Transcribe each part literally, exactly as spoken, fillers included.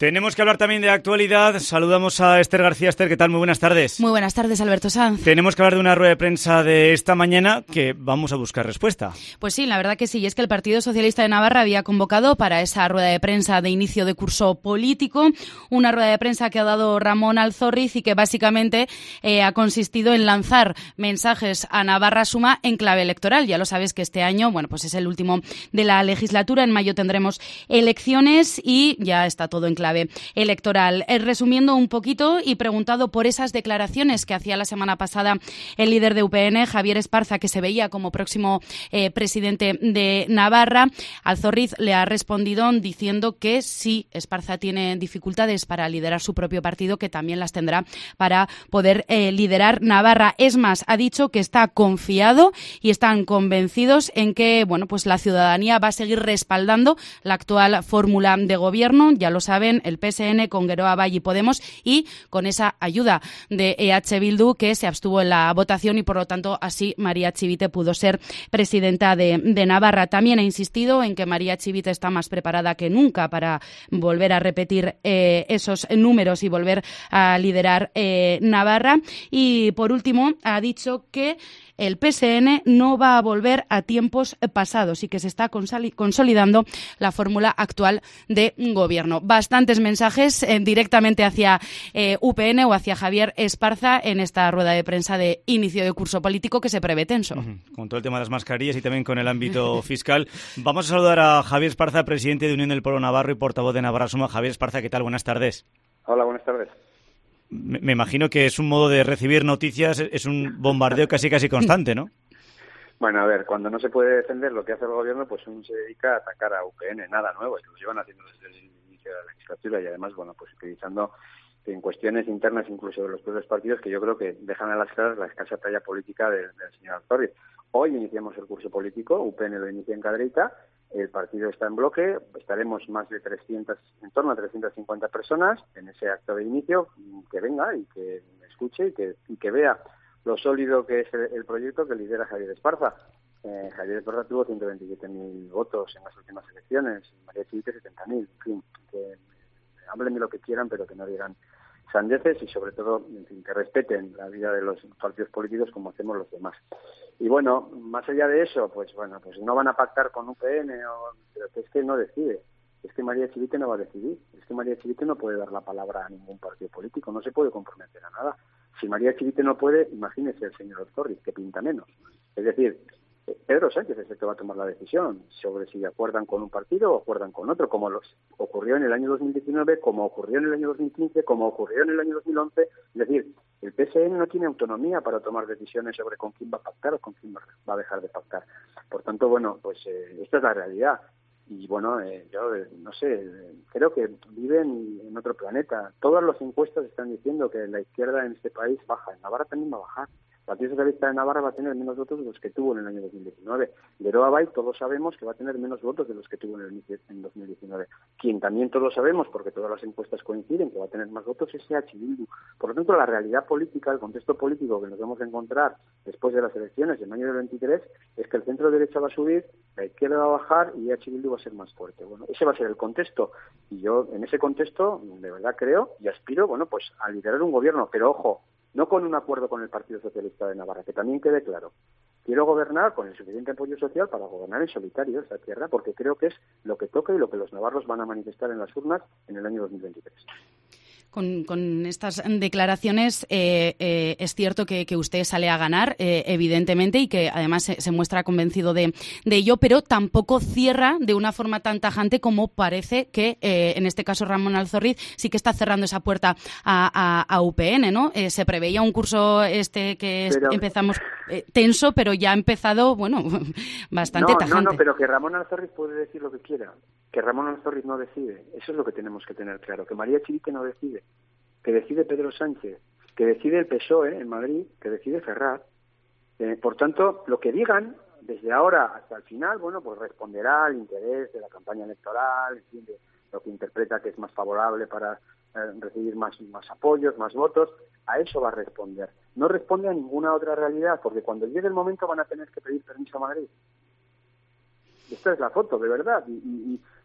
Tenemos que hablar también de actualidad. Saludamos a Esther García. Esther, ¿qué tal? Muy buenas tardes. Muy buenas tardes, Alberto Sanz. Tenemos que hablar de una rueda de prensa de esta mañana que vamos a buscar respuesta. Pues sí, la verdad que sí. Y es que el Partido Socialista de Navarra había convocado para esa rueda de prensa de inicio de curso político, una rueda de prensa que ha dado Ramón Alzorriz y que básicamente eh, ha consistido en lanzar mensajes a Navarra Suma en clave electoral. Ya lo sabes que este año, bueno, pues es el último de la legislatura. En mayo tendremos elecciones y ya está todo en clave electoral. Eh, resumiendo un poquito y preguntado por esas declaraciones que hacía la semana pasada el líder de U P N, Javier Esparza, que se veía como próximo eh, presidente de Navarra, Alzorriz le ha respondido diciendo que sí, Esparza tiene dificultades para liderar su propio partido, que también las tendrá para poder eh, liderar Navarra. Es más, ha dicho que está confiado y están convencidos en que, bueno, pues la ciudadanía va a seguir respaldando la actual fórmula de gobierno. Ya lo saben, el P S N con Geroa Bai y Podemos, y con esa ayuda de E H Bildu, que se abstuvo en la votación, y por lo tanto así María Chivite pudo ser presidenta de, de Navarra. También ha insistido en que María Chivite está más preparada que nunca para volver a repetir eh, esos números y volver a liderar eh, Navarra. Y por último ha dicho que el P S N no va a volver a tiempos pasados y que se está consolidando la fórmula actual de gobierno. Bastantes mensajes eh, directamente hacia eh, U P N o hacia Javier Esparza en esta rueda de prensa de inicio de curso político que se prevé tenso. Uh-huh. Con todo el tema de las mascarillas y también con el ámbito fiscal. Vamos a saludar a Javier Esparza, presidente de Unión del Pueblo Navarro y portavoz de Navarra Suma. Javier Esparza, ¿qué tal? Buenas tardes. Hola, buenas tardes. Me imagino que es un modo de recibir noticias, es un bombardeo casi casi constante, ¿no? Bueno, a ver, cuando no se puede defender lo que hace el gobierno, pues uno se dedica a atacar a U P N, nada nuevo, y lo llevan haciendo desde el inicio de la legislatura y además, bueno, pues utilizando en cuestiones internas incluso de los propios partidos que yo creo que dejan a las claras la escasa talla política del, del señor Alzorriz. Hoy iniciamos el curso político, U P N lo inicia en Cadreita, el partido está en bloque, estaremos más de trescientas, en torno a trescientas cincuenta personas en ese acto de inicio, que venga y que me escuche y que, y que vea lo sólido que es el, el proyecto que lidera Javier Esparza. Eh, Javier Esparza tuvo ciento veintisiete mil votos en las últimas elecciones, María Chivite setenta mil, en fin, que hablen de lo que quieran, pero que no digan sandeces y sobre todo, en fin, que respeten la vida de los partidos políticos como hacemos los demás. Y bueno, más allá de eso, pues bueno, pues no van a pactar con U P N, o, pero que es que no decide. Es que María Chivite no va a decidir. Es que María Chivite no puede dar la palabra a ningún partido político, no se puede comprometer a nada. Si María Chivite no puede, imagínese el señor Alzorriz, que pinta menos. Es decir, Pedro Sánchez es el que va a tomar la decisión sobre si acuerdan con un partido o acuerdan con otro, como los ocurrió en el año dos mil diecinueve, como ocurrió en el año dos mil quince, como ocurrió en el año dos mil once. Es decir, el P S N no tiene autonomía para tomar decisiones sobre con quién va a pactar o con quién va a dejar de pactar. Por tanto, bueno, pues eh, esta es la realidad. Y bueno, eh, yo eh, no sé, eh, creo que viven en otro planeta. Todas las encuestas están diciendo que la izquierda en este país baja. En Navarra también va a bajar. El Partido Socialista de Navarra va a tener menos votos de los que tuvo en el año dos mil diecinueve. Geroa Bai, todos sabemos que va a tener menos votos de los que tuvo en el en dos mil diecinueve. Quien también todos sabemos, porque todas las encuestas coinciden, que va a tener más votos es E H Bildu. Por lo tanto, la realidad política, el contexto político que nos vamos a encontrar después de las elecciones en mayo del veintitrés es que el centro derecha va a subir, la izquierda va a bajar y E H Bildu va a ser más fuerte. Bueno, ese va a ser el contexto. Y yo, en ese contexto, de verdad creo y aspiro, bueno, pues a liderar un gobierno. Pero ojo, no con un acuerdo con el Partido Socialista de Navarra, que también quede claro. Quiero gobernar con el suficiente apoyo social para gobernar en solitario esta tierra, porque creo que es lo que toca y lo que los navarros van a manifestar en las urnas en el año dos mil veintitrés. Con, con estas declaraciones eh, eh, es cierto que, que usted sale a ganar, eh, evidentemente, y que además se, se muestra convencido de, de ello, pero tampoco cierra de una forma tan tajante como parece que, eh, en este caso, Ramón Alzorriz sí que está cerrando esa puerta a, a, a U P N, ¿no? Eh, se preveía un curso este que pero, empezamos eh, tenso, pero ya ha empezado, bueno, bastante no, tajante. No, no, pero que Ramón Alzorriz puede decir lo que quiera. Que Ramón Alzorriz no decide. Eso es lo que tenemos que tener claro. Que María Chivite no decide. Que decide Pedro Sánchez. Que decide el P S O E en Madrid. Que decide Ferraz. Eh, por tanto, lo que digan desde ahora hasta el final, bueno, pues responderá al interés de la campaña electoral, en fin, de lo que interpreta que es más favorable para eh, recibir más, más apoyos, más votos. A eso va a responder. No responde a ninguna otra realidad, porque cuando llegue el momento van a tener que pedir permiso a Madrid. Esta es la foto, de verdad. Y, y,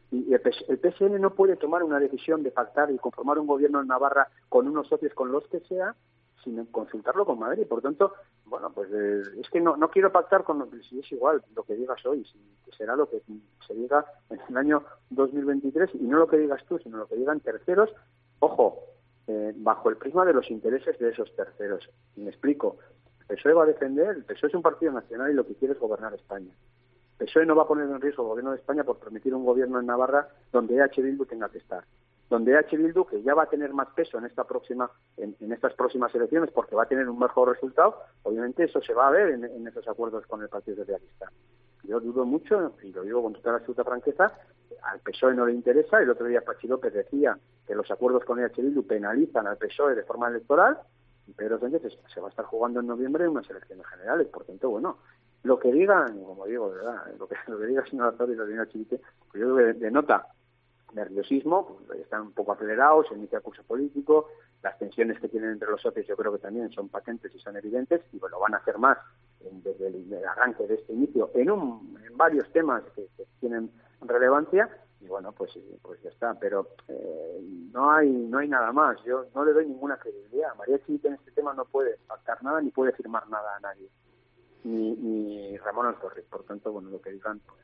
Y el P S N no puede tomar una decisión de pactar y conformar un gobierno en Navarra con unos socios, con los que sea, sin consultarlo con Madrid. Por tanto, bueno, pues eh, es que no, no quiero pactar con... Si es igual lo que digas hoy, si será lo que se diga en el año dos mil veintitrés, y no lo que digas tú, sino lo que digan terceros, ojo, eh, bajo el prisma de los intereses de esos terceros. Y me explico. El P S O E va a defender, el P S O E es un partido nacional y lo que quiere es gobernar España. El P S O E no va a poner en riesgo el gobierno de España por permitir un gobierno en Navarra donde E H Bildu tenga que estar. Donde E H Bildu, que ya va a tener más peso en esta próxima, en, en estas próximas elecciones, porque va a tener un mejor resultado, obviamente eso se va a ver en, en esos acuerdos con el Partido Socialista. Yo dudo mucho, y lo digo con toda la absoluta franqueza, al P S O E no le interesa. El otro día Pachi López decía que los acuerdos con E H Bildu penalizan al P S O E de forma electoral, y Pedro Sánchez se va a estar jugando en noviembre en unas elecciones generales. Por tanto, bueno, lo que digan, como digo, ¿verdad? Lo que, lo que diga el señor Azor y la señora Chivite, pues yo creo que denota nerviosismo, pues están un poco acelerados, se inicia el curso político, las tensiones que tienen entre los socios yo creo que también son patentes y son evidentes, y bueno, van a hacer más en, desde el, el arranque de este inicio en, un, en varios temas que, que tienen relevancia, y bueno, pues pues ya está, pero eh, no hay no hay nada más. Yo no le doy ninguna credibilidad. María Chivite en este tema no puede pactar nada ni puede firmar nada a nadie, ni, ni Ramón Alzorri. Por tanto, bueno, lo que digan, pues,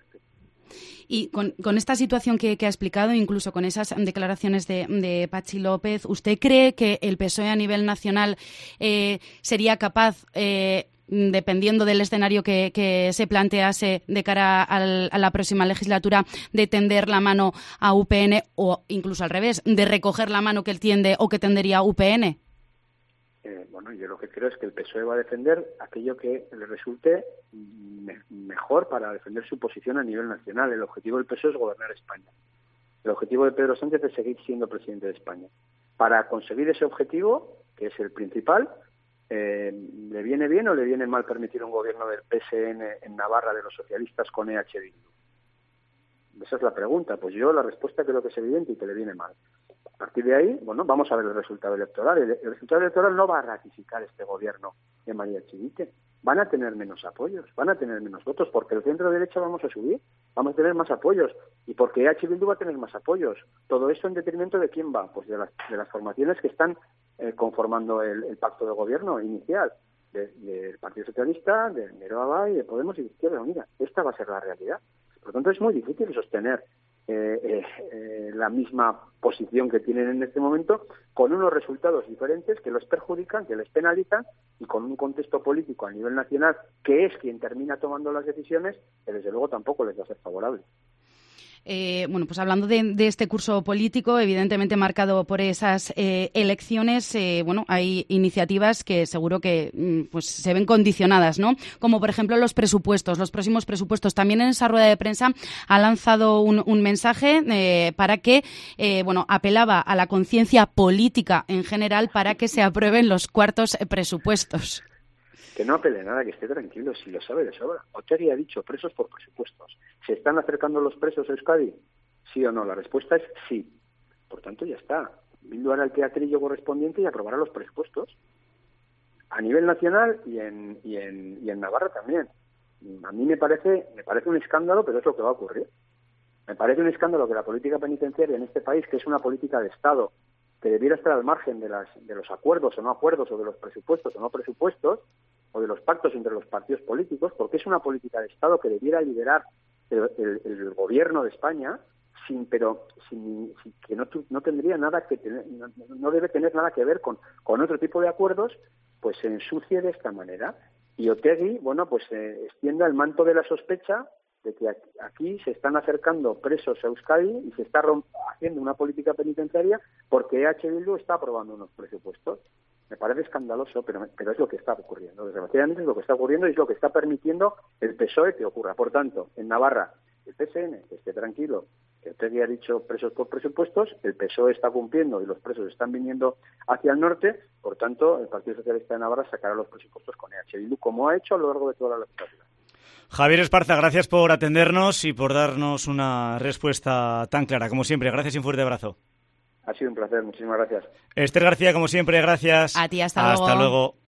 y con, con esta situación que, que ha explicado, incluso con esas declaraciones de, de Pachi López, ¿usted cree que el P S O E a nivel nacional eh, sería capaz, eh, dependiendo del escenario que, que se plantease de cara al, a la próxima legislatura, de tender la mano a U P N, o incluso al revés, de recoger la mano que él tiende o que tendería a U P N? Eh, bueno, yo lo que creo es que el P S O E va a defender aquello que le resulte me mejor para defender su posición a nivel nacional. El objetivo del P S O E es gobernar España. El objetivo de Pedro Sánchez es seguir siendo presidente de España. Para conseguir ese objetivo, que es el principal, eh, ¿le viene bien o le viene mal permitir un gobierno del P S N en Navarra de los socialistas con E H Bildu? Esa es la pregunta. Pues yo la respuesta creo que es evidente y que le viene mal. A partir de ahí, bueno, vamos a ver el resultado electoral. El, el resultado electoral no va a ratificar este gobierno de María Chivite. Van a tener menos apoyos, van a tener menos votos, porque el centro derecha vamos a subir, vamos a tener más apoyos, y porque E H Bildu va a tener más apoyos. Todo eso en detrimento de quién va, pues de las, de las formaciones que están eh, conformando el, el pacto de gobierno inicial, del de Partido Socialista, de Nero Abay, de Podemos y de Izquierda Unida. Esta va a ser la realidad. Por lo tanto, es muy difícil sostener Eh, eh, eh, la misma posición que tienen en este momento, con unos resultados diferentes que los perjudican, que les penalizan, y con un contexto político a nivel nacional que es quien termina tomando las decisiones, que desde luego tampoco les va a ser favorable. Eh, bueno, pues hablando de, de este curso político, evidentemente marcado por esas eh, elecciones, eh, bueno, hay iniciativas que seguro que mm, pues se ven condicionadas, ¿no? Como por ejemplo los presupuestos, los próximos presupuestos. También en esa rueda de prensa ha lanzado un, un mensaje eh, para que, eh, bueno, apelaba a la conciencia política en general para que se aprueben los cuartos presupuestos. Que no apele nada, que esté tranquilo, si lo sabe de sobra. Otegi ha dicho presos por presupuestos. ¿Se están acercando los presos a Euskadi? ¿Sí o no? La respuesta es sí. Por tanto, ya está. Bildu hará el teatrillo correspondiente y aprobará los presupuestos. A nivel nacional y en, y en, y en Navarra también. A mí me parece, me parece un escándalo, pero es lo que va a ocurrir. Me parece un escándalo que la política penitenciaria en este país, que es una política de Estado, que debiera estar al margen de, las, de los acuerdos o no acuerdos, o de los presupuestos o no presupuestos, o de los pactos entre los partidos políticos, porque es una política de Estado que debiera liderar el, el, el gobierno de España, sin, pero sin, sin, que no, no tendría nada que tener, no, no debe tener nada que ver con, con otro tipo de acuerdos, pues se ensucie de esta manera. Y Otegi, bueno, pues eh, extienda el manto de la sospecha de que aquí se están acercando presos a Euskadi y se está haciendo una política penitenciaria porque E H Bildu está aprobando unos presupuestos. Me parece escandaloso, pero, pero es lo que está ocurriendo. Desgraciadamente es lo que está ocurriendo y es lo que está permitiendo el P S O E que ocurra. Por tanto, en Navarra, el P S N, que esté tranquilo, que Otegi ha dicho presos por presupuestos, el P S O E está cumpliendo y los presos están viniendo hacia el norte. Por tanto, el Partido Socialista de Navarra sacará los presupuestos con E H Bildu, como ha hecho a lo largo de toda la legislatura. Javier Esparza, gracias por atendernos y por darnos una respuesta tan clara. Como siempre, gracias y un fuerte abrazo. Ha sido un placer, muchísimas gracias. Esther García, como siempre, gracias. A ti, hasta luego. Hasta luego.